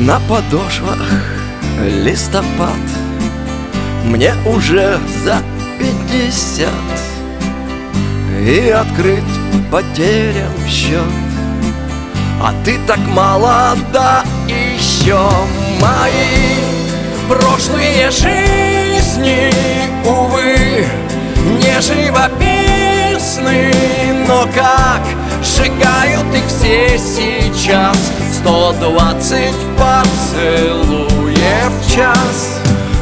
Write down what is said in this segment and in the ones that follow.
На подошвах листопад, мне уже за 50, и открыть потерям счет. А ты так молода еще. Мои прошлые жизни, увы, не живописны, но как сжигают их все сейчас 120 поцелуев в час.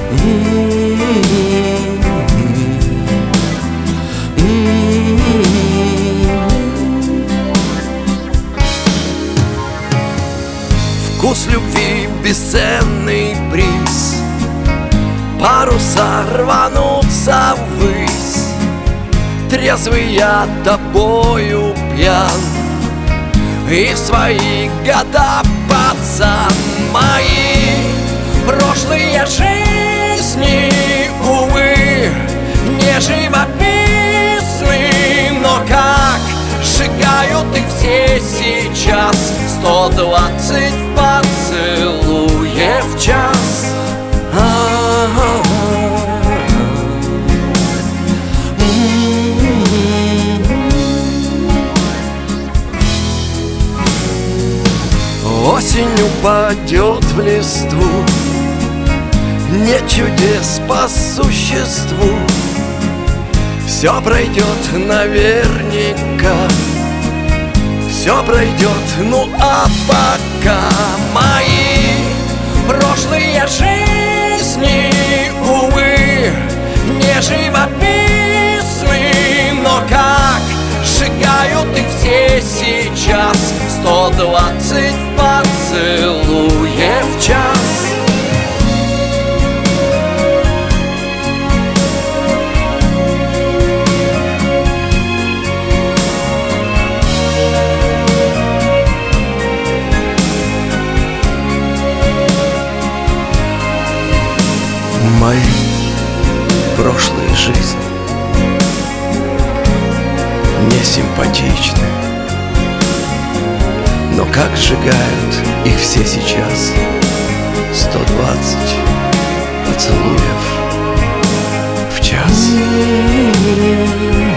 Вкус любви — бесценный приз, паруса рванутся ввысь. Трезвый я тобою пьян, и в свои года пацан. Мои прошлые жизни, увы, не живописны, но как сжигают их все сейчас 120 поцелуев в час. Осень упадет в листву, нет чудес по существу. Все пройдет наверняка, все пройдет, ну а пока мои прошлые жизни, увы, не живописны, но как сжигают их все сейчас 120 поцелуев в час. Мои прошлые жизни не симпатичны, но как сжигают их все сейчас 120 поцелуев в час.